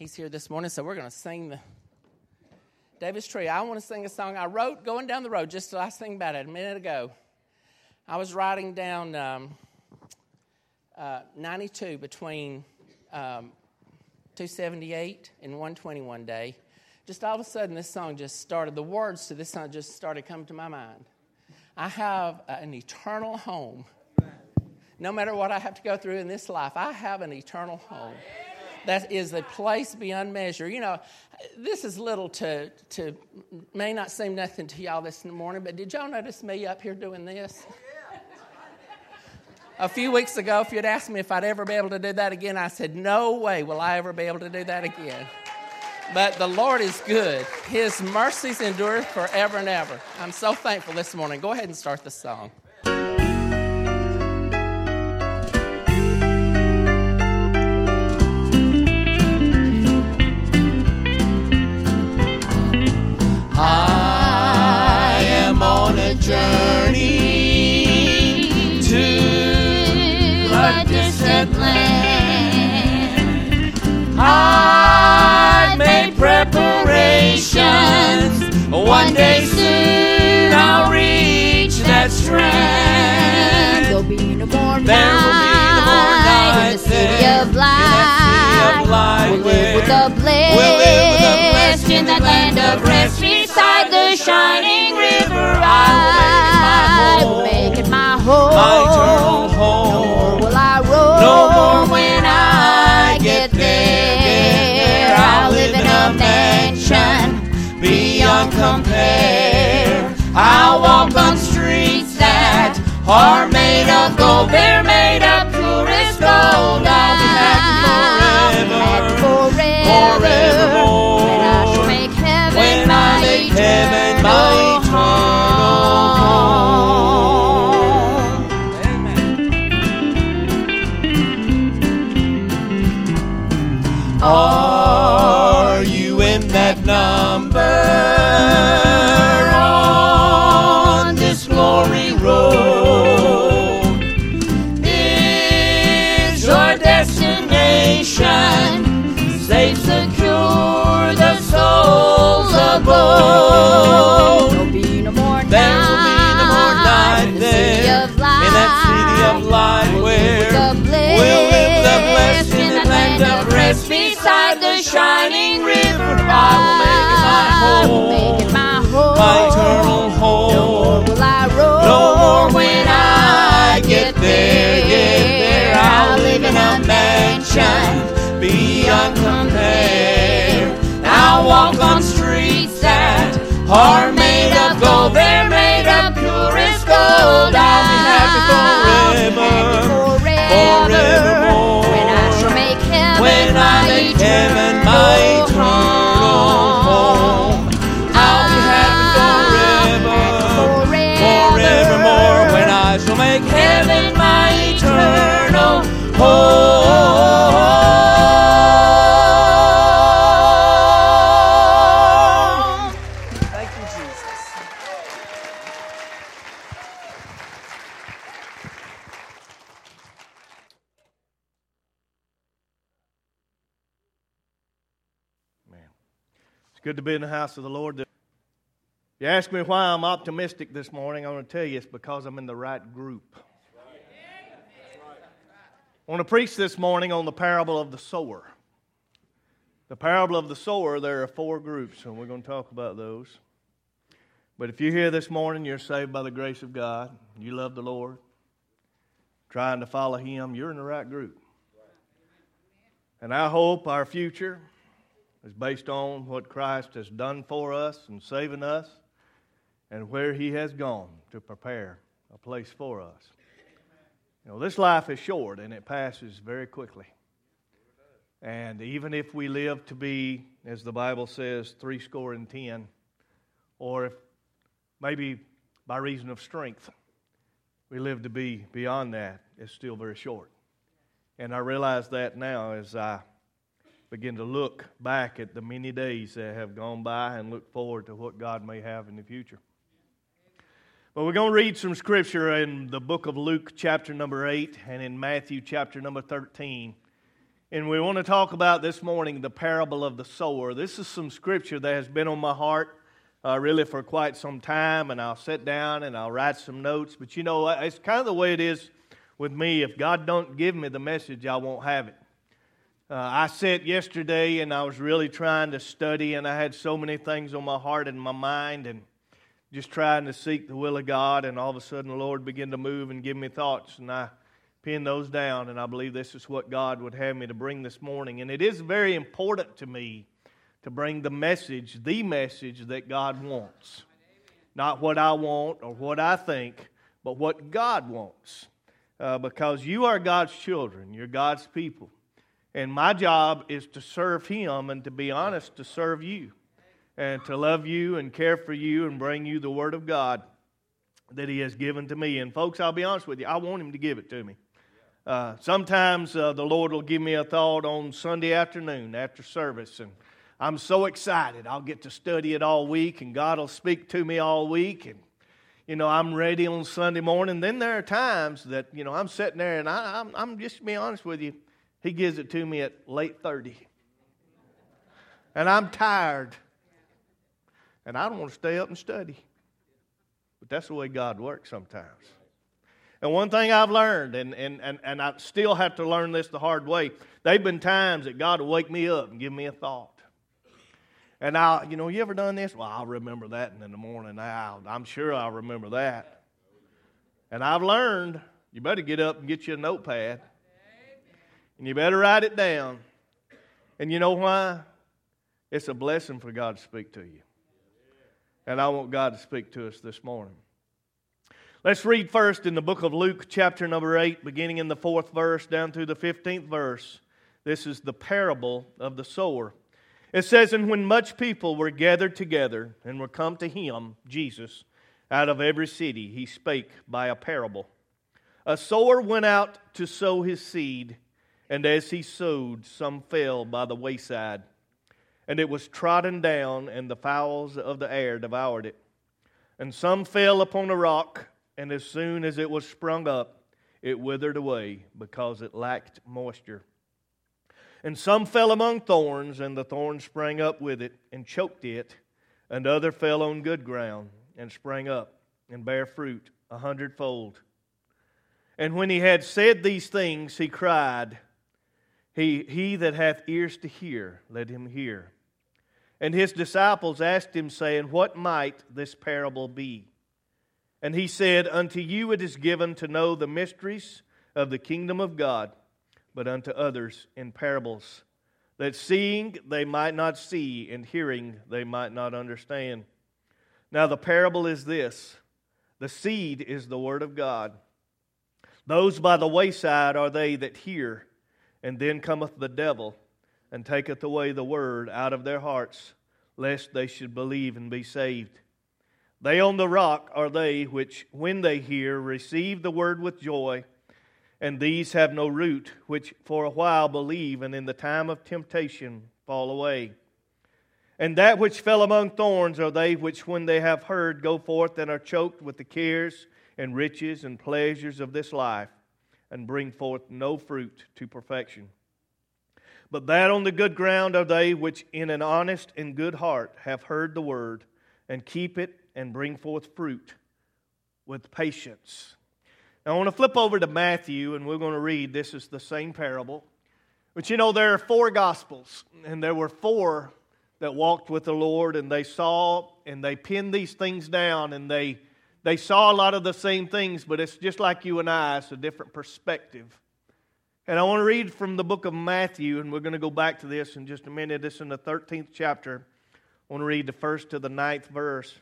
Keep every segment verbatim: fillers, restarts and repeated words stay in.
He's here this morning, so we're going to sing the David's Tree. I want to sing a song I wrote going down the road, just I was thinking about it a minute ago. I was writing down um, uh, ninety-two between um, two seventy-eight and one twenty one day. Just all of a sudden, this song just started, the words to this song just started coming to my mind. I have an eternal home. No matter what I have to go through in this life, I have an eternal home. That is a place beyond measure. You know, this is little to, to may not seem nothing to y'all this morning, but did y'all notice me up here doing this? A few weeks ago, if you'd asked me if I'd ever be able to do that again, I said, no way will I ever be able to do that again. But the Lord is good. His mercies endure forever and ever. I'm so thankful this morning. Go ahead and start the song. I am on a journey to a distant land. I've made preparations. One day soon I'll reach that strand. There'll be no more There will be no more night nights in the city there, of light. in that city of light We'll live with the blessed, we'll live with the blessed in that land of rest beside the shining river. I will make it my home, my eternal home. No more will I roam, No more when I get get there. I'll live in a mansion beyond compare. I'll walk on streets that are made of gold. They're made of purest gold. I'll be happy forever, forevermore. When I shall make heaven When my I make heaven my eternal home. Amen. Are you in that number on this glory road? Is your destination safe, secure, the souls abode? There'll be no more There will be no more night in the there, city of light. in that city of light, We'll where live with the blessed, we'll live with the blessed in the land of rest beside the shining river. I will make it my home, Make it my home. my eternal No home. more will I roam. No more when I get there, get there. I'll live in a mansion beyond compare. I'll walk on streets that are made of gold. They're made of purest gold. I'll be happy forever, forevermore. When I shall make heaven When I make heaven my eternal home. I'll be happy forever, forevermore. When I shall make heaven my eternal home. Thank you, Jesus. It's good to be in the house of the Lord. You ask me why I'm optimistic this morning, I'm going to tell you it's because I'm in the right group. I want to preach this morning on the parable of the sower. The parable of the sower, there are four groups, and we're going to talk about those. But if you're here this morning, you're saved by the grace of God, you love the Lord, trying to follow Him, you're in the right group. And I hope our future is based on what Christ has done for us and saving us and where He has gone to prepare a place for us. You know, this life is short and it passes very quickly. And even if we live to be, as the Bible says, three score and ten, or if maybe by reason of strength we live to be beyond that, it's still very short. And I realize that now as I begin to look back at the many days that have gone by and look forward to what God may have in the future. But we're going to read some scripture in the book of Luke chapter number eight and in Matthew chapter number thirteen. And we want to talk about this morning the parable of the sower. This is some scripture that has been on my heart uh, really for quite some time, and I'll sit down and I'll write some notes. But you know, it's kind of the way it is with me. If God don't give me the message, I won't have it. Uh, I sat yesterday and I was really trying to study, and I had so many things on my heart and my mind, and just trying to seek the will of God, and all of a sudden the Lord began to move and give me thoughts, and I pin those down, and I believe this is what God would have me to bring this morning. And it is very important to me to bring the message, the message that God wants. Not what I want or what I think, but what God wants. Uh, because you are God's children, you're God's people. And my job is to serve Him, and to be honest, to serve you. And to love you and care for you and bring you the Word of God that He has given to me. And folks, I'll be honest with you, I want Him to give it to me. Uh, sometimes uh, the Lord will give me a thought on Sunday afternoon after service, and I'm so excited. I'll get to study it all week, and God will speak to me all week, and you know, I'm ready on Sunday morning. Then there are times that, you know, I'm sitting there, and I, I'm, I'm just to be honest with you, He gives it to me at late thirty, and I'm tired, and I don't want to stay up and study. But that's the way God works sometimes. And one thing I've learned, and, and, and, and I still have to learn this the hard way, there have been times that God will wake me up and give me a thought. And I'll, you know, you ever done this? Well, I'll remember that in the morning. I'll, I'm sure I'll remember that. And I've learned, you better get up and get you a notepad. And you better write it down. And you know why? It's a blessing for God to speak to you. And I want God to speak to us this morning. Let's read first in the book of Luke, chapter number eight, beginning in the fourth verse down through the fifteenth verse. This is the parable of the sower. It says, "And when much people were gathered together and were come to Him, Jesus, out of every city, He spake by a parable. A sower went out to sow his seed, and as he sowed, some fell by the wayside. And it was trodden down, and the fowls of the air devoured it. And some fell upon a rock, and as soon as it was sprung up, it withered away, because it lacked moisture. And some fell among thorns, and the thorns sprang up with it, and choked it. And other fell on good ground, and sprang up, and bare fruit a hundredfold. And when he had said these things, he cried, He, he that hath ears to hear, let him hear. And his disciples asked him, saying, What might this parable be? And he said, Unto you it is given to know the mysteries of the kingdom of God, but unto others in parables, that seeing they might not see, and hearing they might not understand. Now the parable is this: the seed is the word of God. Those by the wayside are they that hear, and then cometh the devil, and taketh away the word out of their hearts, lest they should believe and be saved. They on the rock are they which, when they hear, receive the word with joy, and these have no root, which for a while believe, and in the time of temptation fall away. And that which fell among thorns are they which, when they have heard, go forth and are choked with the cares and riches and pleasures of this life, and bring forth no fruit to perfection. But that on the good ground are they which in an honest and good heart have heard the word, and keep it, and bring forth fruit with patience. Now I want to flip over to Matthew, and we're going to read, this is the same parable. But you know, there are four Gospels, and there were four that walked with the Lord, and they saw, and they pinned these things down, and they They saw a lot of the same things, but it's just like you and I. It's a different perspective. And I want to read from the book of Matthew, and we're going to go back to this in just a minute. It's in the thirteenth chapter. I want to read the first to the ninth verse.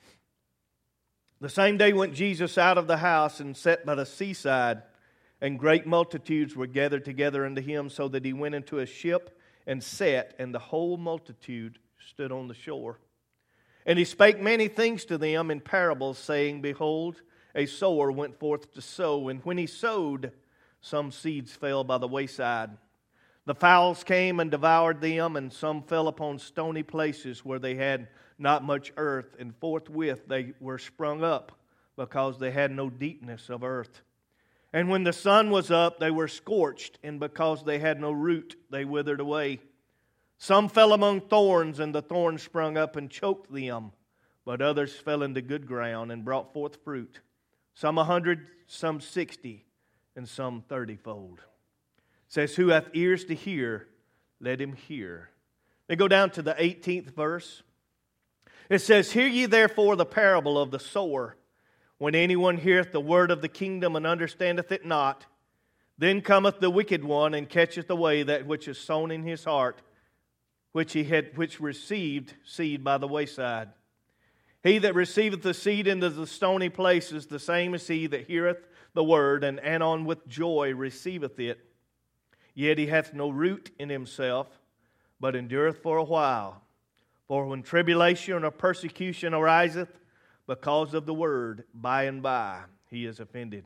The same day went Jesus out of the house and sat by the seaside, and great multitudes were gathered together unto him, so that he went into a ship and sat, and the whole multitude stood on the shore. And he spake many things to them in parables, saying, Behold, a sower went forth to sow, and when he sowed, some seeds fell by the wayside. The fowls came and devoured them, and some fell upon stony places where they had not much earth, and forthwith they were sprung up, because they had no deepness of earth. And when the sun was up, they were scorched, and because they had no root, they withered away. Some fell among thorns, and the thorns sprung up and choked them. But others fell into good ground and brought forth fruit, some a hundred, some sixty, and some thirtyfold. It says, who hath ears to hear, let him hear. Then go down to the eighteenth verse. It says, hear ye therefore the parable of the sower. When anyone heareth the word of the kingdom and understandeth it not, then cometh the wicked one and catcheth away that which is sown in his heart, which he had which received seed by the wayside. He that receiveth the seed into the stony places, the same is he that heareth the word, and anon with joy receiveth it. Yet he hath no root in himself, but endureth for a while. For when tribulation or persecution ariseth because of the word, by and by he is offended.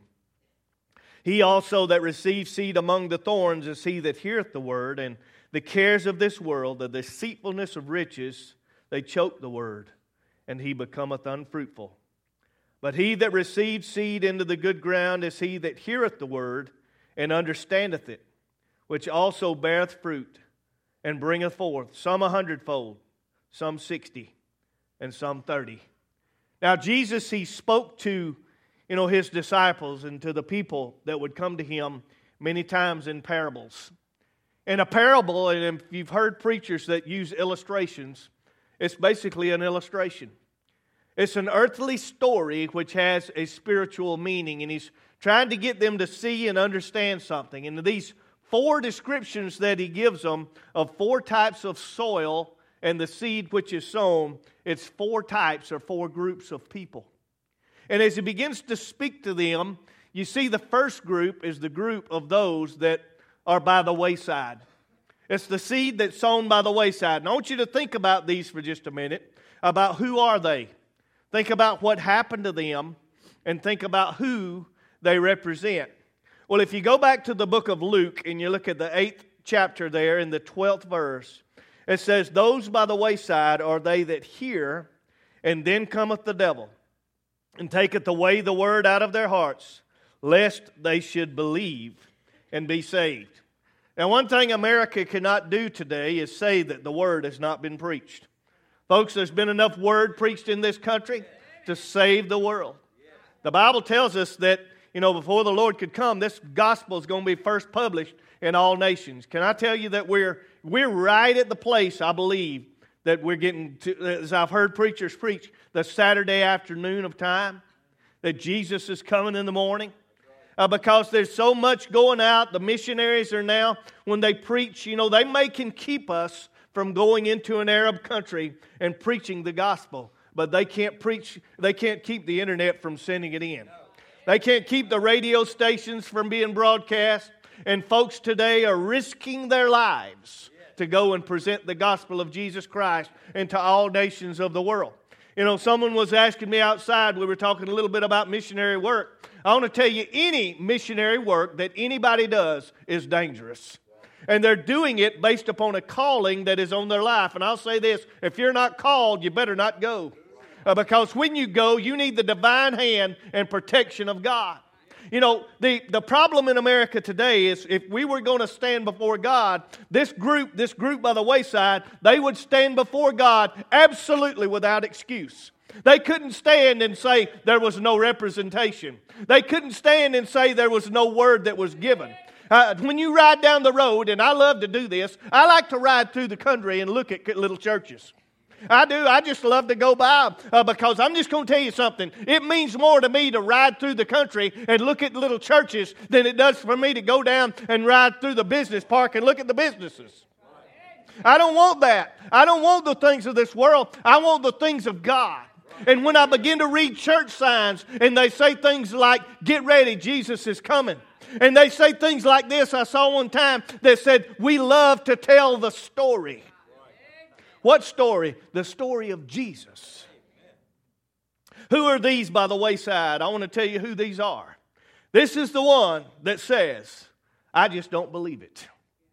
He also that receives seed among the thorns is he that heareth the word, and the cares of this world, the deceitfulness of riches, they choke the word, and he becometh unfruitful. But he that receives seed into the good ground is he that heareth the word, and understandeth it, which also beareth fruit, and bringeth forth some a hundredfold, some sixty, and some thirty. Now Jesus, he spoke to, you know, his disciples and to the people that would come to him many times in parables. And a parable, and if you've heard preachers that use illustrations, it's basically an illustration. It's an earthly story which has a spiritual meaning, and he's trying to get them to see and understand something. And these four descriptions that he gives them of four types of soil and the seed which is sown, it's four types or four groups of people. And as he begins to speak to them, you see the first group is the group of those that are by the wayside. It's the seed that's sown by the wayside. And I want you to think about these for just a minute, about who are they. Think about what happened to them, and think about who they represent. Well, if you go back to the book of Luke, and you look at the eighth chapter there in the twelfth verse, it says, those by the wayside are they that hear, and then cometh the devil, and taketh away the word out of their hearts, lest they should believe and be saved. Now, one thing America cannot do today is say that the word has not been preached. Folks, there's been enough word preached in this country to save the world. The Bible tells us that, you know, before the Lord could come, this gospel is going to be first published in all nations. Can I tell you that we're we're right at the place, I believe, that we're getting to, as I've heard preachers preach, the Saturday afternoon of time, that Jesus is coming in the morning. Uh, because there's so much going out. The missionaries are now, when they preach, you know, they may can keep us from going into an Arab country and preaching the gospel. But they can't preach, they can't keep the internet from sending it in. They can't keep the radio stations from being broadcast. And folks today are risking their lives to go and present the gospel of Jesus Christ into all nations of the world. You know, someone was asking me outside, we were talking a little bit about missionary work. I want to tell you, any missionary work that anybody does is dangerous. And they're doing it based upon a calling that is on their life. And I'll say this, if you're not called, you better not go. Uh, because when you go, you need the divine hand and protection of God. You know, the, the problem in America today is if we were going to stand before God, this group, this group by the wayside, they would stand before God absolutely without excuse. They couldn't stand and say there was no representation. They couldn't stand and say there was no word that was given. Uh, when you ride down the road, and I love to do this, I like to ride through the country and look at little churches. I do. I just love to go by uh, because I'm just going to tell you something. It means more to me to ride through the country and look at little churches than it does for me to go down and ride through the business park and look at the businesses. I don't want that. I don't want the things of this world. I want the things of God. And when I begin to read church signs and they say things like, get ready, Jesus is coming. And they say things like this. I saw one time that said, we love to tell the story. What story? The story of Jesus. Who are these by the wayside? I want to tell you who these are. This is the one that says, I just don't believe it.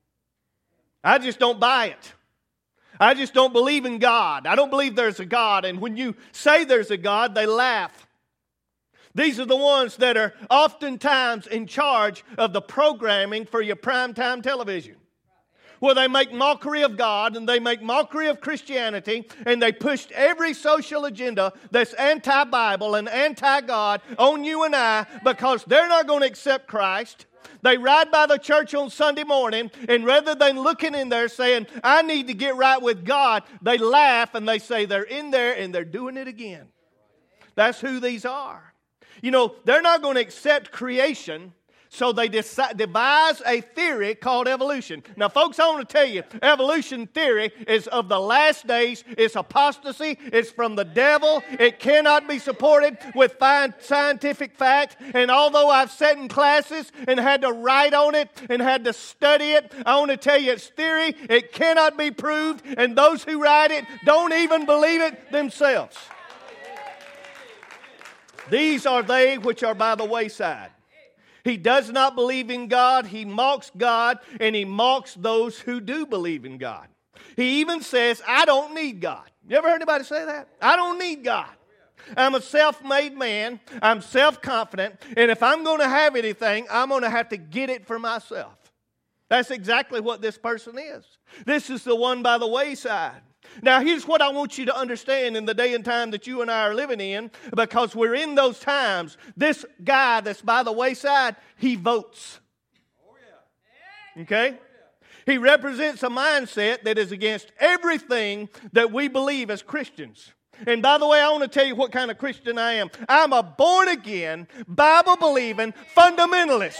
I just don't buy it. I just don't believe in God. I don't believe there's a God. And when you say there's a God, they laugh. These are the ones that are oftentimes in charge of the programming for your primetime television, where they make mockery of God and they make mockery of Christianity, and they pushed every social agenda that's anti-Bible and anti-God on you and I because they're not going to accept Christ. They ride by the church on Sunday morning, and rather than looking in there saying, I need to get right with God, they laugh and they say they're in there and they're doing it again. That's who these are. You know, they're not going to accept creation, so they decide, devise a theory called evolution. Now, folks, I want to tell you, evolution theory is of the last days. It's apostasy. It's from the devil. It cannot be supported with fine scientific fact. And although I've sat in classes and had to write on it and had to study it, I want to tell you it's theory. It cannot be proved. And those who write it don't even believe it themselves. These are they which are by the wayside. He does not believe in God. He mocks God, and he mocks those who do believe in God. He even says, I don't need God. You ever heard anybody say that? I don't need God. I'm a self-made man. I'm self-confident. And if I'm going to have anything, I'm going to have to get it for myself. That's exactly what this person is. This is the one by the wayside. Now, here's what I want you to understand in the day and time that you and I are living in, because we're in those times. This guy that's by the wayside, he votes. Okay? He represents a mindset that is against everything that we believe as Christians. And by the way, I want to tell you what kind of Christian I am. I'm a born-again, Bible-believing fundamentalist.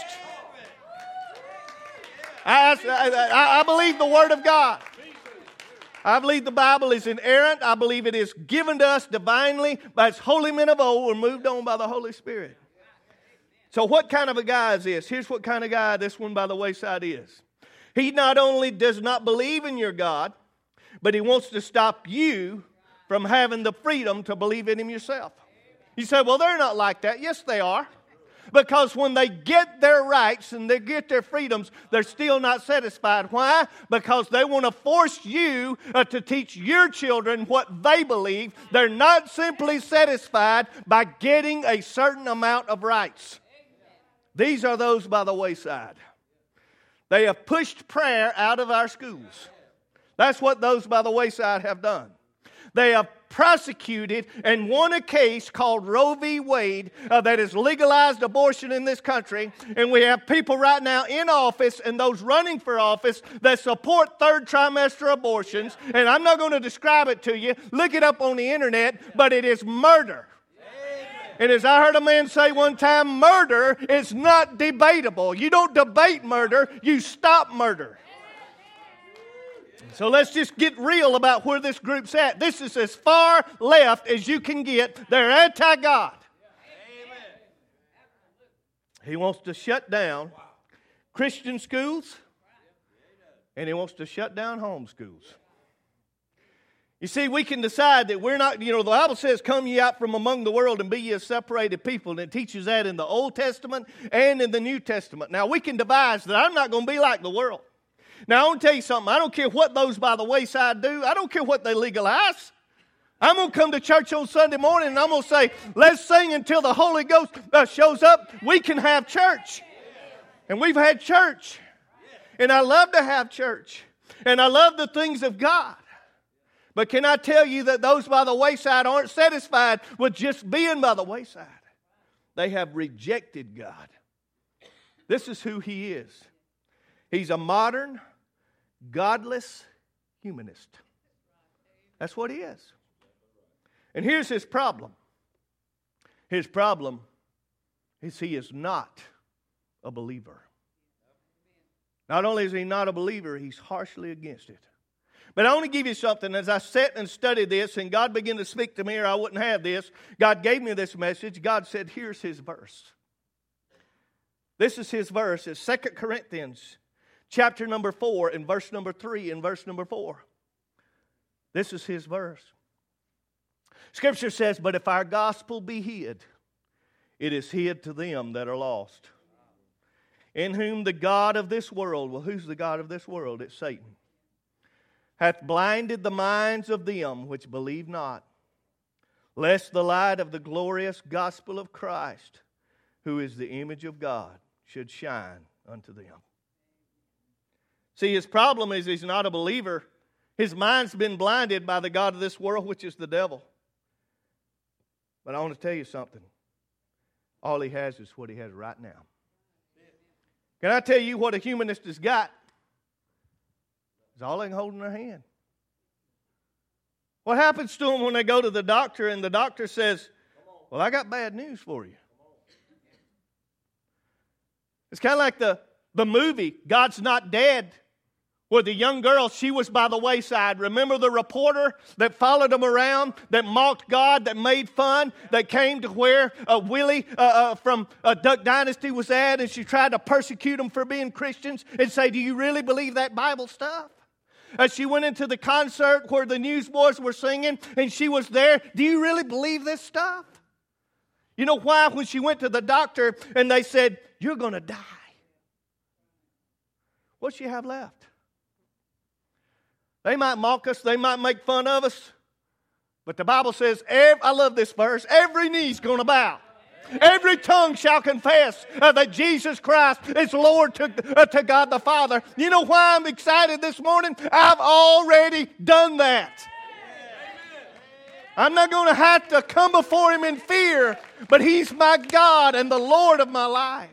I, I, I believe the Word of God. I believe the Bible is inerrant. I believe it is given to us divinely by its holy men of old or moved on by the Holy Spirit. So what kind of a guy is this? Here's what kind of guy this one by the wayside is. He not only does not believe in your God, but he wants to stop you from having the freedom to believe in him yourself. You say, well, they're not like that. Yes, they are. Because when they get their rights and they get their freedoms, they're still not satisfied. Why? Because they want to force you uh, to teach your children what they believe. They're not simply satisfied by getting a certain amount of rights. These are those by the wayside. They have pushed prayer out of our schools. That's what those by the wayside have done. They have prosecuted and won a case called Roe v. Wade uh, that has legalized abortion in this country. And we have people right now in office and those running for office that support third trimester abortions. And I'm not going to describe it to you. Look it up on the internet, but it is murder. And as I heard a man say one time, murder is not debatable. You don't debate murder, you stop murder. So let's just get real about where this group's at. This is as far left as you can get. They're anti-God. He wants to shut down Christian schools, and he wants to shut down home schools. You see, we can decide that we're not, you know, the Bible says, come ye out from among the world and be ye a separated people. And it teaches that in the Old Testament and in the New Testament. Now, we can devise that I'm not going to be like the world. Now, I want to tell you something. I don't care what those by the wayside do. I don't care what they legalize. I'm going to come to church on Sunday morning and I'm going to say, let's sing until the Holy Ghost uh, shows up. We can have church. And we've had church. And I love to have church. And I love the things of God. But can I tell you that those by the wayside aren't satisfied with just being by the wayside? They have rejected God. This is who he is. He's a modern, godless humanist. That's what he is. And here's his problem. His problem is he is not a believer. Not only is he not a believer, he's harshly against it. But I want to give you something. As I sat and studied this, and God began to speak to me, or I wouldn't have this. God gave me this message. God said, here's his verse. This is his verse. It's Second Corinthians chapter number four and verse number three and verse number four. This is his verse. Scripture says, but if our gospel be hid, it is hid to them that are lost. In whom the God of this world, well, who's the God of this world? It's Satan. Hath blinded the minds of them which believe not, lest the light of the glorious gospel of Christ, who is the image of God, should shine unto them. See, his problem is he's not a believer. His mind's been blinded by the god of this world, which is the devil. But I want to tell you something. All he has is what he has right now. Can I tell you what a humanist has got? It's all they can hold in their hand. What happens to them when they go to the doctor and the doctor says, well, I got bad news for you? It's kind of like the, the movie, God's Not Dead, where the young girl, she was by the wayside. Remember the reporter that followed him around, that mocked God, that made fun, that came to where uh, Willie uh, uh, from uh, Duck Dynasty was at, and she tried to persecute him for being Christians and say, do you really believe that Bible stuff? As she went into the concert where the newsboys were singing, and she was there, do you really believe this stuff? You know why? When she went to the doctor and they said, you're going to die. What's she have left? They might mock us. They might make fun of us. But the Bible says, every, I love this verse, every knee's going to bow. Every tongue shall confess uh, that Jesus Christ is Lord to, uh, to God the Father. You know why I'm excited this morning? I've already done that. I'm not going to have to come before Him in fear, but He's my God and the Lord of my life.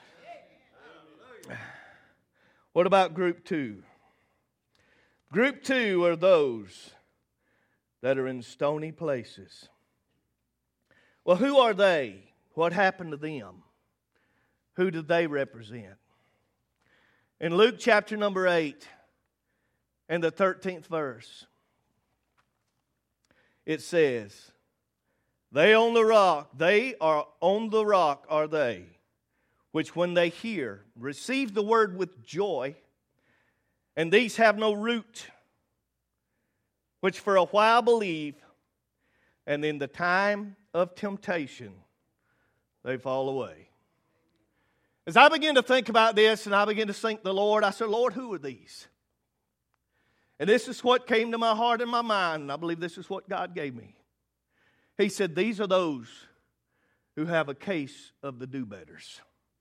What about group two? Group two are those that are in stony places. Well, who are they? What happened to them? Who did they represent? In Luke chapter number eight and the thirteenth verse, it says, They on the rock, they are on the rock are they, which when they hear, receive the word with joy, and these have no root, which for a while believe, and in the time of temptation they fall away. As I begin to think about this, and I begin to think the Lord, I said, Lord, who are these? And this is what came to my heart and my mind, and I believe this is what God gave me. He said, these are those who have a case of the do-betters.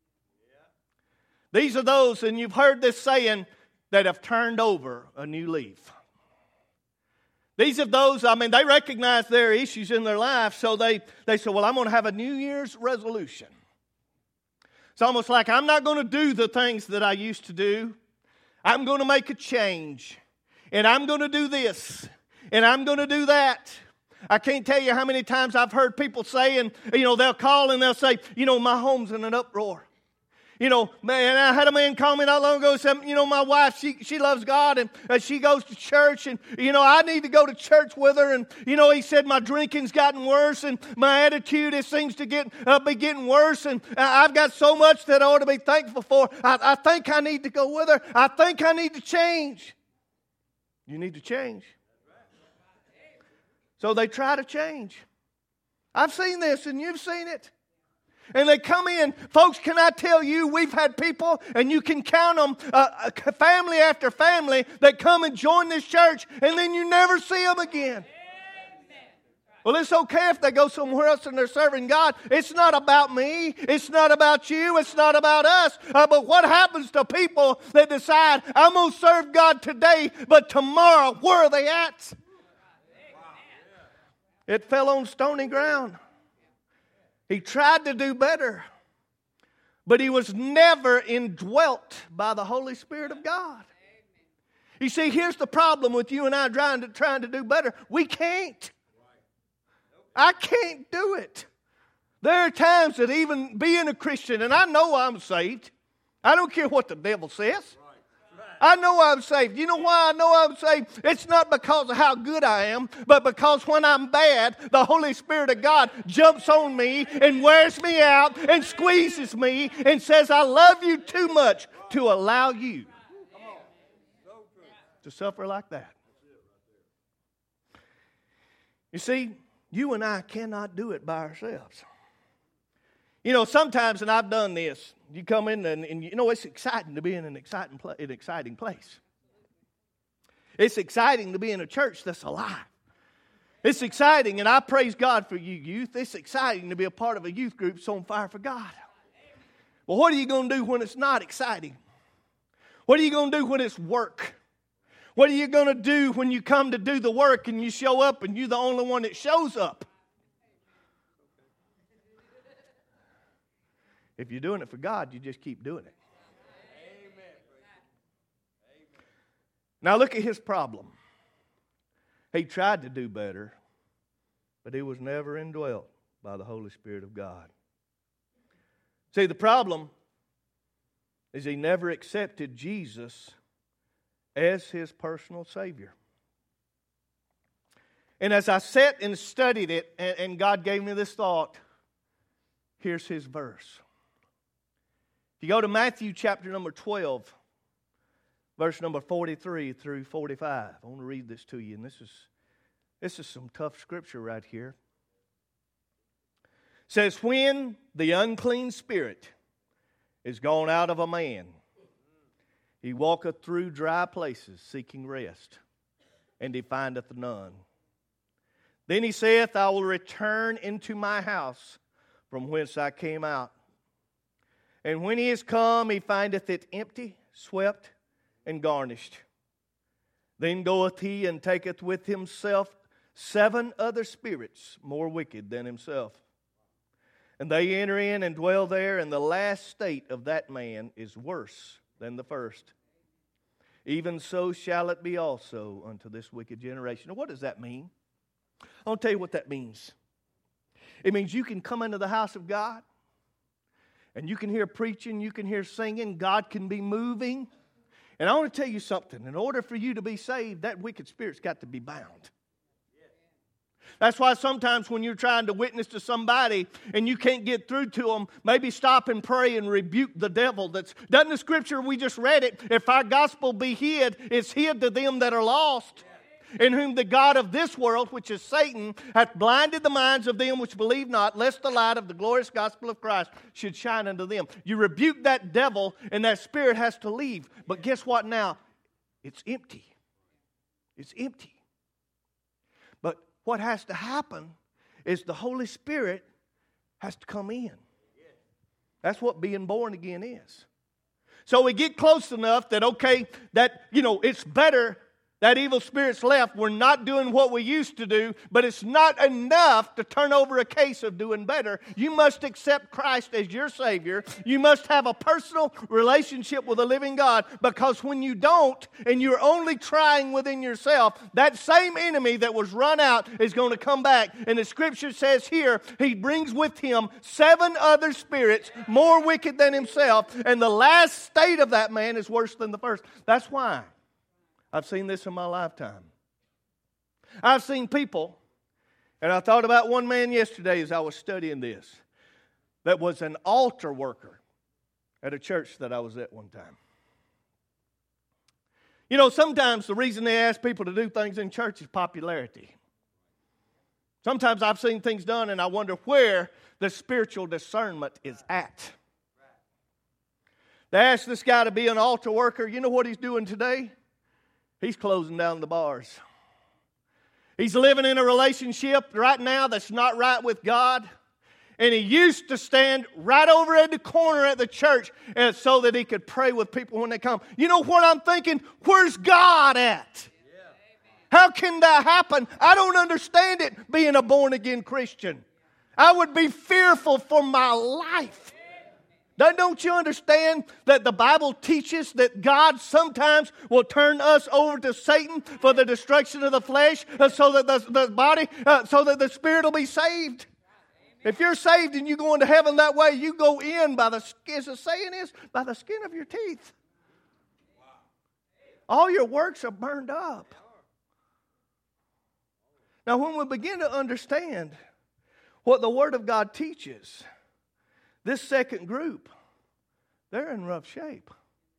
These are those, and you've heard this saying, that have turned over a new leaf. These are those, I mean, they recognize their issues in their life, so they, they say, well, I'm going to have a New Year's resolution. It's almost like I'm not going to do the things that I used to do. I'm going to make a change. And I'm going to do this. And I'm going to do that. I can't tell you how many times I've heard people say, and you know, they'll call and they'll say, you know, my home's in an uproar. You know, man, I had a man call me not long ago and said, you know, my wife, she she loves God and uh, she goes to church and, you know, I need to go to church with her. And, you know, he said my drinking's gotten worse and my attitude is seems to get uh, be getting worse. And uh, I've got so much that I ought to be thankful for. I, I think I need to go with her. I think I need to change. You need to change. So they try to change. I've seen this and you've seen it. And they come in. Folks, can I tell you, we've had people, and you can count them, uh, family after family, that come and join this church, and then you never see them again. Well, it's okay if they go somewhere else and they're serving God. It's not about me. It's not about you. It's not about us. Uh, but what happens to people that decide, I'm going to serve God today, but tomorrow, where are they at? It fell on stony ground. He tried to do better, but he was never indwelt by the Holy Spirit of God. You see, here's the problem with you and I trying to, trying to do better. We can't. I can't do it. There are times that even being a Christian, and I know I'm saved. I don't care what the devil says. I know I'm saved. You know why I know I'm saved? It's not because of how good I am, but because when I'm bad, the Holy Spirit of God jumps on me and wears me out and squeezes me and says, I love you too much to allow you to suffer like that. You see, you and I cannot do it by ourselves. You know, sometimes, and I've done this, you come in and, and you know, it's exciting to be in an exciting, pla- an exciting place. It's exciting to be in a church that's alive. It's exciting, and I praise God for you youth. It's exciting to be a part of a youth group that's on fire for God. Well, what are you going to do when it's not exciting? What are you going to do when it's work? What are you going to do when you come to do the work and you show up and you're the only one that shows up? If you're doing it for God, you just keep doing it. Now look at his problem. He tried to do better, but he was never indwelt by the Holy Spirit of God. See, the problem is he never accepted Jesus as his personal Savior. And as I sat and studied it, and, and God gave me this thought, here's his verse. If you go to Matthew chapter number twelve, verse number forty-three through forty-five. I want to read this to you, and this is, this is some tough scripture right here. It says, when the unclean spirit is gone out of a man, he walketh through dry places, seeking rest, and he findeth none. Then he saith, I will return into my house from whence I came out. And when he is come, he findeth it empty, swept, and garnished. Then goeth he and taketh with himself seven other spirits more wicked than himself. And they enter in and dwell there, and the last state of that man is worse than the first. Even so shall it be also unto this wicked generation. Now, what does that mean? I'll tell you what that means. It means you can come into the house of God, and you can hear preaching, you can hear singing, God can be moving. And I want to tell you something. In order for you to be saved, that wicked spirit's got to be bound. That's why sometimes when you're trying to witness to somebody and you can't get through to them, maybe stop and pray and rebuke the devil. That's doesn't the scripture, we just read it, if our gospel be hid, it's hid to them that are lost. In whom the God of this world, which is Satan, hath blinded the minds of them which believe not, lest the light of the glorious gospel of Christ should shine unto them. You rebuke that devil, and that spirit has to leave. But guess what now? It's empty. It's empty. But what has to happen is the Holy Spirit has to come in. That's what being born again is. So we get close enough that, okay, that, you know, it's better. That evil spirit's left. We're not doing what we used to do, but it's not enough to turn over a case of doing better. You must accept Christ as your Savior. You must have a personal relationship with the living God, because when you don't, and you're only trying within yourself, that same enemy that was run out is going to come back. And the scripture says here, he brings with him seven other spirits more wicked than himself, and the last state of that man is worse than the first. That's why. I've seen this in my lifetime. I've seen people, and I thought about one man yesterday as I was studying this, that was an altar worker at a church that I was at one time. You know, sometimes the reason they ask people to do things in church is popularity. Sometimes I've seen things done and I wonder where the spiritual discernment is at. They asked this guy to be an altar worker. You know what he's doing today? He's closing down the bars. He's living in a relationship right now that's not right with God. And he used to stand right over at the corner at the church and so that he could pray with people when they come. You know what I'm thinking? Where's God at? How can that happen? I don't understand it, being a born-again Christian. I would be fearful for my life. Don't you understand that the Bible teaches that God sometimes will turn us over to Satan for the destruction of the flesh, uh, so that the, the body, uh, so that the spirit will be saved? If you're saved and you go into heaven that way, you go in by the, as the saying is, by the skin of your teeth. All your works are burned up. Now, when we begin to understand what the Word of God teaches, this second group, they're in rough shape.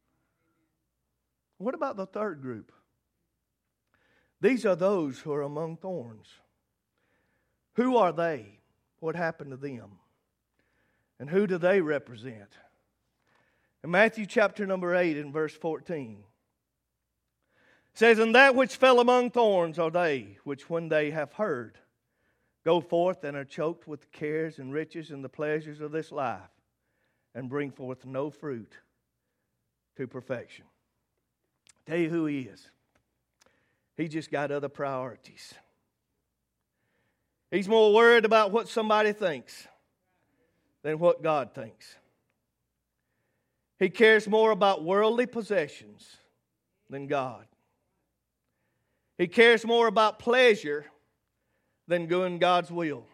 What about the third group? These are those who are among thorns. Who are they? What happened to them? And who do they represent? In Matthew chapter number eight and verse fourteen, It says, and that which fell among thorns are they, which when they have heard, go forth and are choked with the cares and riches and the pleasures of this life, and bring forth no fruit to perfection. Tell you who he is. He just got other priorities. He's more worried about what somebody thinks than what God thinks. He cares more about worldly possessions than God. He cares more about pleasure than doing God's will.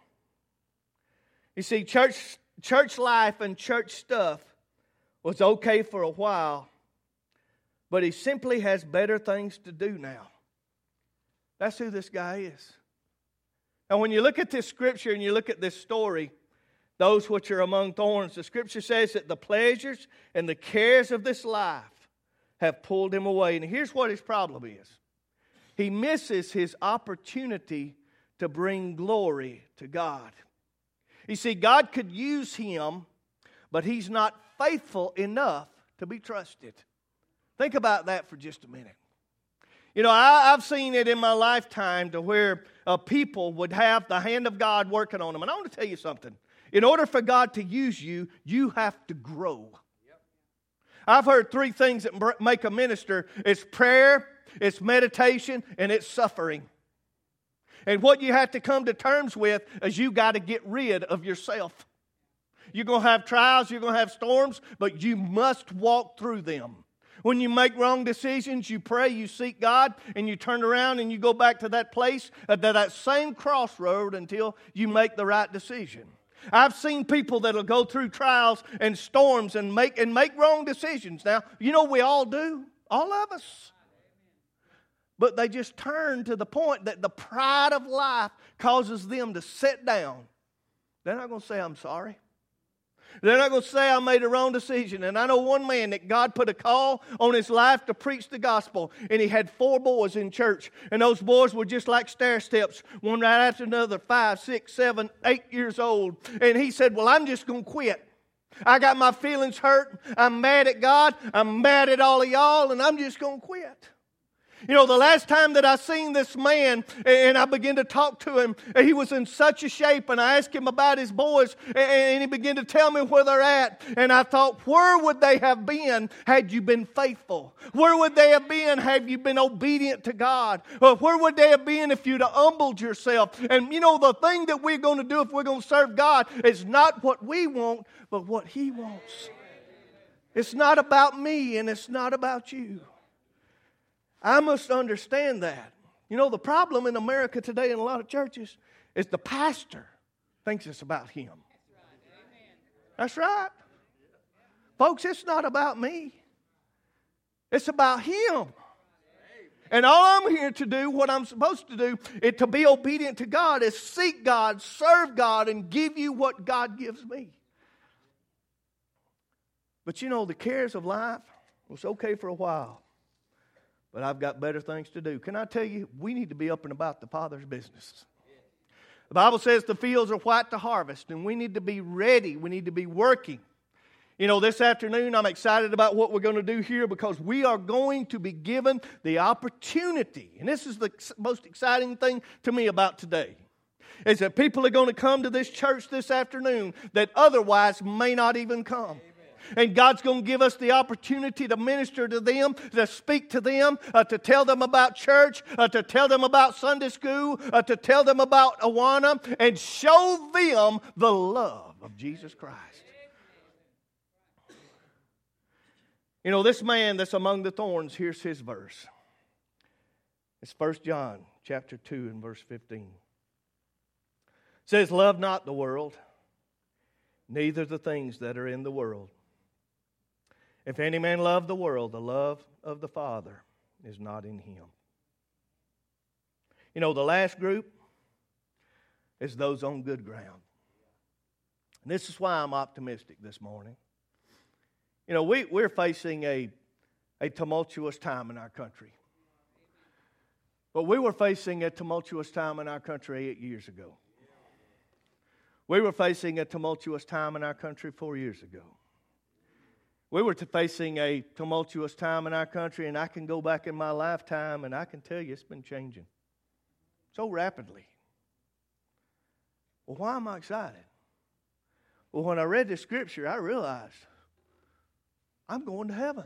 You see, church, church life and church stuff was okay for a while, but he simply has better things to do now. That's who this guy is. Now, when you look at this scripture and you look at this story, those which are among thorns, the scripture says that the pleasures and the cares of this life have pulled him away. And here's what his problem is. He misses his opportunity to bring glory to God. You see, God could use him, but he's not faithful enough to be trusted. Think about that for just a minute. You know, I, I've seen it in my lifetime to where uh, people would have the hand of God working on them. And I want to tell you something. In order for God to use you, you have to grow. Yep. I've heard three things that make a minister. It's prayer, it's meditation, and it's suffering. And what you have to come to terms with is you got to get rid of yourself. You're going to have trials, you're going to have storms, but you must walk through them. When you make wrong decisions, you pray, you seek God, and you turn around and you go back to that place, uh, to that same crossroad until you make the right decision. I've seen people that'll go through trials and storms and make and make wrong decisions. Now, you know we all do, all of us. But they just turn to the point that the pride of life causes them to sit down. They're not going to say, I'm sorry. They're not going to say I made a wrong decision. And I know one man that God put a call on his life to preach the gospel. And he had four boys in church. And those boys were just like stair steps, one right after another, five, six, seven, eight years old. And he said, well, I'm just going to quit. I got my feelings hurt. I'm mad at God. I'm mad at all of y'all. And I'm just going to quit. You know, the last time that I seen this man and I began to talk to him, he was in such a shape, and I asked him about his boys, and he began to tell me where they're at. And I thought, where would they have been had you been faithful? Where would they have been had you been obedient to God? Where would they have been if you'd have humbled yourself? And you know, the thing that we're going to do if we're going to serve God is not what we want, but what He wants. It's not about me, and it's not about you. I must understand that. You know, the problem in America today in a lot of churches is the pastor thinks it's about him. That's right. Folks, it's not about me. It's about Him. And all I'm here to do, what I'm supposed to do, is to be obedient to God, is seek God, serve God, and give you what God gives me. But you know, the cares of life, it's okay for a while. But I've got better things to do. Can I tell you, we need to be up and about the Father's business. The Bible says the fields are white to harvest, and we need to be ready. We need to be working. You know, this afternoon I'm excited about what we're going to do here because we are going to be given the opportunity. And this is the most exciting thing to me about today. Is that people are going to come to this church this afternoon that otherwise may not even come. And God's going to give us the opportunity to minister to them, to speak to them, uh, to tell them about church, uh, to tell them about Sunday school, uh, to tell them about Awana, and show them the love of Jesus Christ. You know, this man that's among the thorns, here's his verse. It's First John chapter two and verse fifteen. It says, love not the world, neither the things that are in the world. If any man love the world, the love of the Father is not in him. You know, the last group is those on good ground. And this is why I'm optimistic this morning. You know, we, we're facing a, a tumultuous time in our country. But we were facing a tumultuous time in our country eight years ago. We were facing a tumultuous time in our country four years ago. We were facing a tumultuous time in our country, and I can go back in my lifetime, and I can tell you it's been changing so rapidly. Well, why am I excited? Well, when I read the scripture, I realized I'm going to heaven.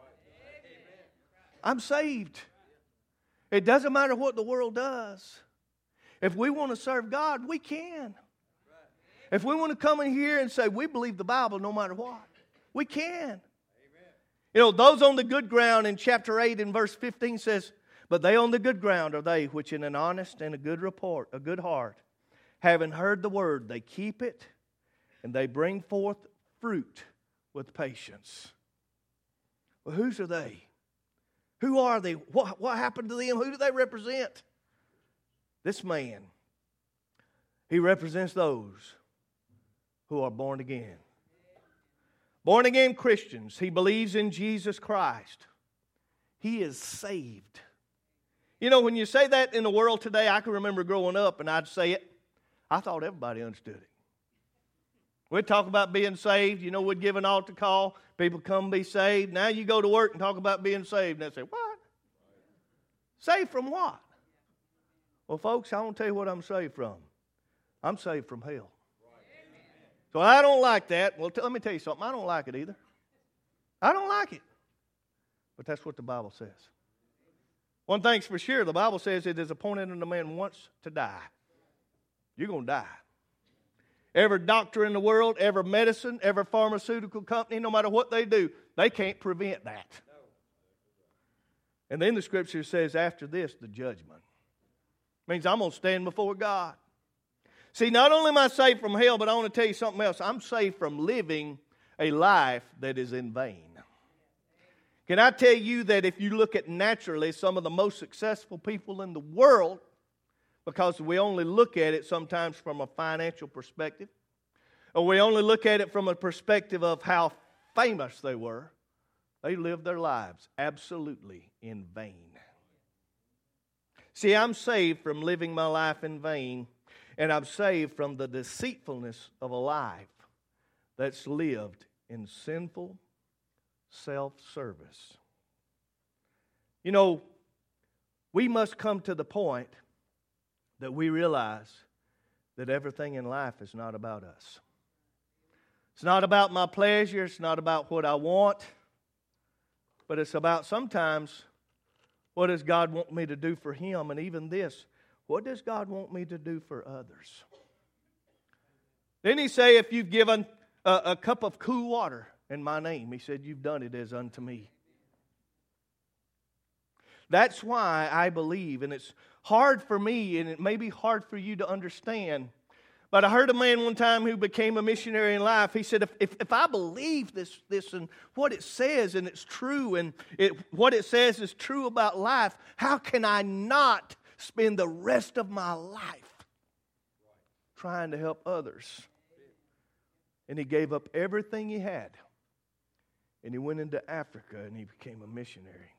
I'm saved. It doesn't matter what the world does. If we want to serve God, we can. If we want to come in here and say we believe the Bible no matter what, we can. Amen. You know, those on the good ground in chapter eight and verse fifteen says, but they on the good ground are they which in an honest and a good report, a good heart, having heard the word, they keep it, and they bring forth fruit with patience. Well, whose are they? Who are they? What, what happened to them? Who do they represent? This man, he represents those who are born again. Born again Christians. He believes in Jesus Christ. He is saved. You know, when you say that in the world today, I can remember growing up and I'd say it. I thought everybody understood it. We'd talk about being saved. You know, we'd give an altar call. People come be saved. Now you go to work and talk about being saved. And they say, what? Saved from what? Well, folks, I want to tell you what I'm saved from. I'm saved from hell. So I don't like that. Well, t- let me tell you something. I don't like it either. I don't like it. But that's what the Bible says. One thing's for sure. The Bible says it is appointed unto man once to die. You're going to die. Every doctor in the world, every medicine, every pharmaceutical company, no matter what they do, they can't prevent that. And then the Scripture says after this, the judgment. Means I'm going to stand before God. See, not only am I saved from hell, but I want to tell you something else. I'm saved from living a life that is in vain. Can I tell you that if you look at naturally some of the most successful people in the world, because we only look at it sometimes from a financial perspective, or we only look at it from a perspective of how famous they were, they lived their lives absolutely in vain. See, I'm saved from living my life in vain, and I'm saved from the deceitfulness of a life that's lived in sinful self-service. You know, we must come to the point that we realize that everything in life is not about us. It's not about my pleasure. It's not about what I want. But it's about sometimes what does God want me to do for Him? And even this, what does God want me to do for others? Then He say, if you've given a, a cup of cool water in my name, He said, you've done it as unto me. That's why I believe, and it's hard for me, and it may be hard for you to understand, but I heard a man one time who became a missionary in life. He said, if, if, if I believe this, this and what it says, and it's true, and it, what it says is true about life, how can I not spend the rest of my life trying to help others? And he gave up everything he had, and he went into Africa, and he became a missionary.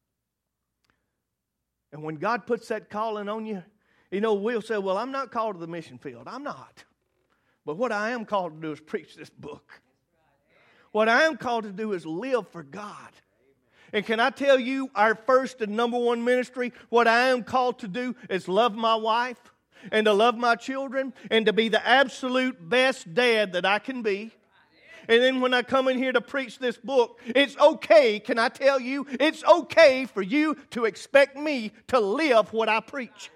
And when God puts that calling on you, you know, we'll say, well, I'm not called to the mission field. I'm not. But what I am called to do is preach this book. What I am called to do is live for God. And can I tell you, our first and number one ministry, what I am called to do is love my wife and to love my children and to be the absolute best dad that I can be. And then when I come in here to preach this book, it's okay, can I tell you, it's okay for you to expect me to live what I preach.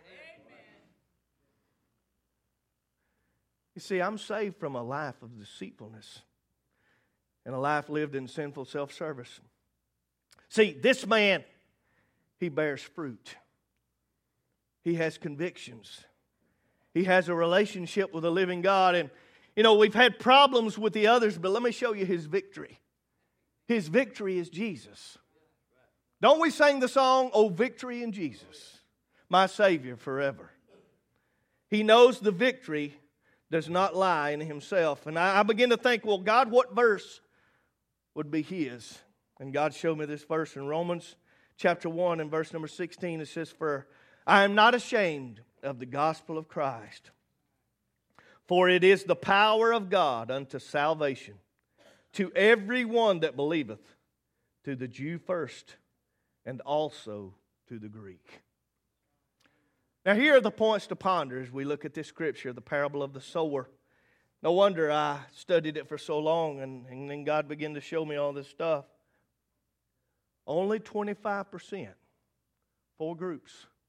You see, I'm saved from a life of deceitfulness and a life lived in sinful self-service. See, this man, he bears fruit. He has convictions. He has a relationship with the living God. And you know, we've had problems with the others, but let me show you his victory. His victory is Jesus. Don't we sing the song, "Oh, victory in Jesus, my Savior forever"? He knows the victory does not lie in himself. And I, I begin to think, well, God, what verse would be his? And God showed me this verse in Romans chapter one and verse number sixteen. It says, "For I am not ashamed of the gospel of Christ. For it is the power of God unto salvation to every one that believeth, to the Jew first, and also to the Greek. Now here are the points to ponder as we look at this scripture, the parable of the sower. No wonder I studied it for so long, and, and then God began to show me all this stuff. Only twenty-five percent, four groups,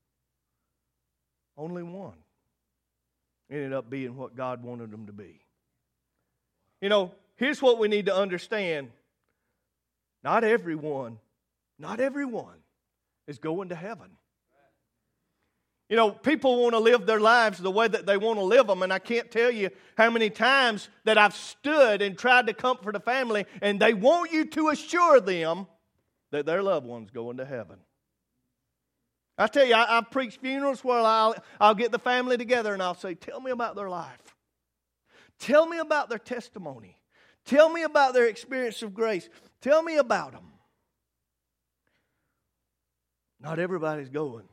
only one ended up being what God wanted them to be. You know, here's what we need to understand. Not everyone, not everyone is going to heaven. You know, people want to live their lives the way that they want to live them, and I can't tell you how many times that I've stood and tried to comfort a family, and they want you to assure them that their loved one's going to heaven. I tell you, I, I've preached funerals where I'll, I'll get the family together and I'll say, tell me about their life. Tell me about their testimony. Tell me about their experience of grace. Tell me about them. Not everybody's going.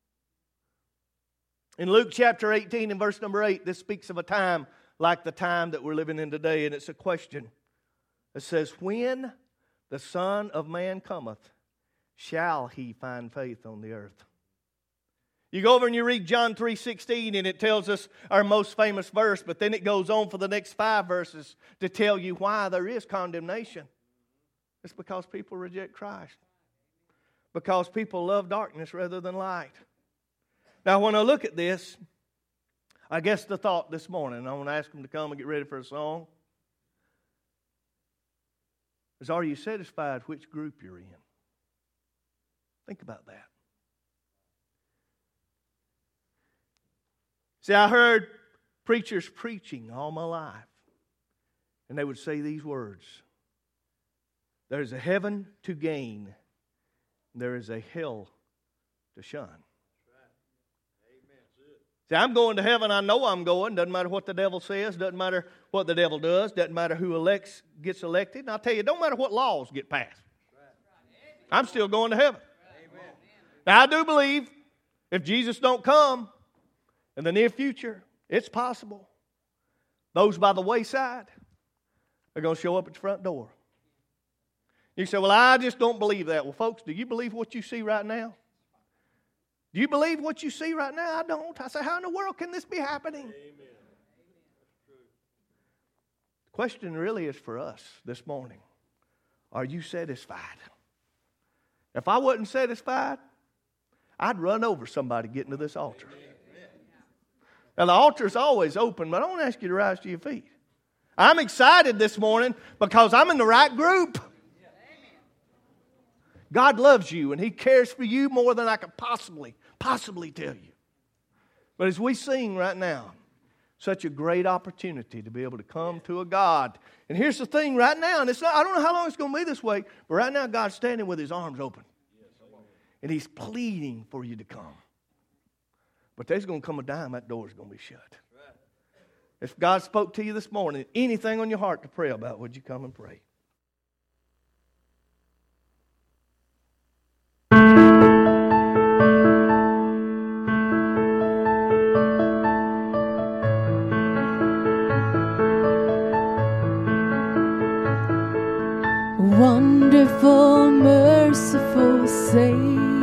In Luke chapter eighteen and verse number eight, this speaks of a time like the time that we're living in today, and it's a question. It says, when the Son of Man cometh, shall he find faith on the earth? You go over and you read John three sixteen, and it tells us our most famous verse, but then it goes on for the next five verses to tell you why there is condemnation. It's because people reject Christ. Because people love darkness rather than light. Now, when I look at this, I guess the thought this morning, I want to ask them to come and get ready for a song, is, are you satisfied which group you're in? Think about that. See, I heard preachers preaching all my life, and they would say these words: there's a heaven to gain, there is a hell to shun. See, I'm going to heaven. I know I'm going. Doesn't matter what the devil says. Doesn't matter what the devil does. Doesn't matter who elects gets elected. And I'll tell you, it don't matter what laws get passed. I'm still going to heaven. Now, I do believe if Jesus don't come in the near future, it's possible those by the wayside are going to show up at the front door. You say, well, I just don't believe that. Well, folks, do you believe what you see right now? Do you believe what you see right now? I don't. I say, how in the world can this be happening? Amen. The question really is for us this morning. Are you satisfied? If I wasn't satisfied, I'd run over somebody getting to this altar. Amen. Now, the altar is always open, but I want to ask you to rise to your feet. I'm excited this morning because I'm in the right group. God loves you, and He cares for you more than I could possibly, possibly tell you. But as we sing right now, such a great opportunity to be able to come to a God. And here's the thing right now, and it's not, I don't know how long it's going to be this way, but right now God's standing with His arms open. And He's pleading for you to come. But there's going to come a time that door's going to be shut. If God spoke to you this morning, anything on your heart to pray about, would you come and pray? Wonderful, merciful Savior,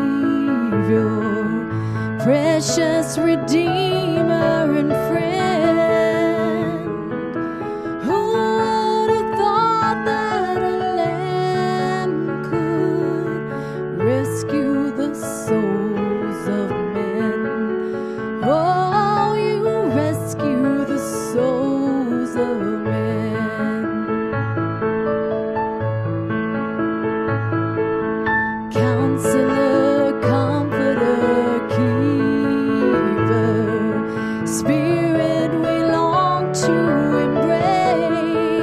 precious Redeemer and friend, who would have thought that a lamb could rescue the souls of men? Oh, you rescue the souls of men. Counselor, Comforter, Keeper, Spirit we long to embrace.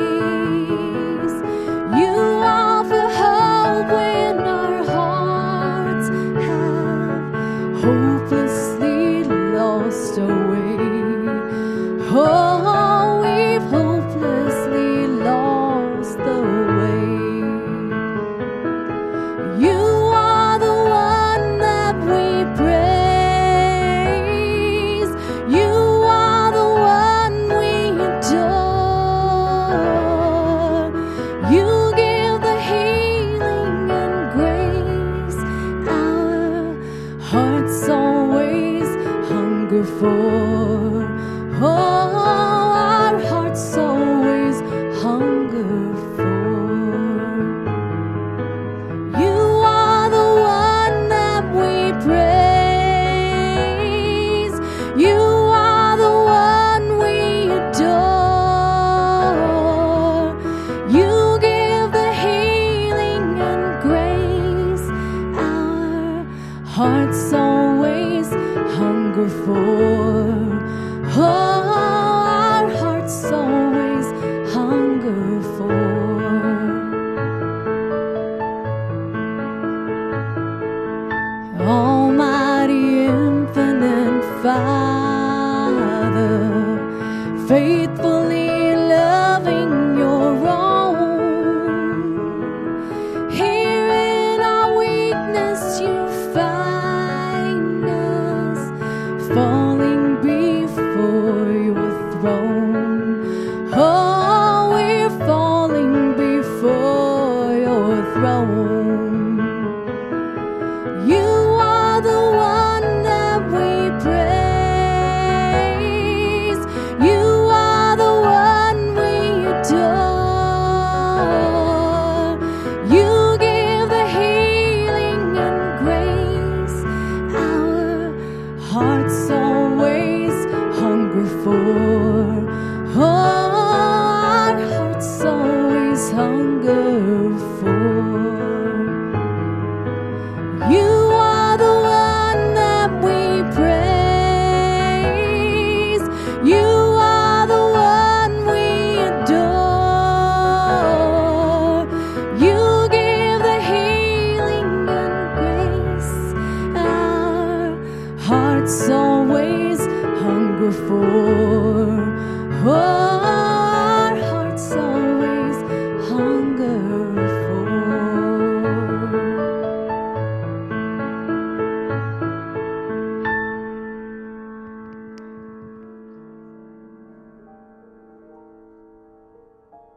You offer hope when our hearts have hopelessly lost our way. Oh, we've hopelessly lost the way. You You Oh, our hearts always hunger for. You are the one that we praise. You are the one we adore. You give the healing and grace our hearts always hunger for. Oh, our hearts always hunger for. Almighty infinite Father, faithfully loving your own. Here in our weakness you find us, falling before your throne. Oh, we're falling before your throne. You are the one that we praise. You are the one we adore. You give the healing and grace our hearts always hunger for. Oh, our hearts always hunger for. You are the one that we praise. You are the one we adore. You give the healing and grace our hearts always hunger for. Oh,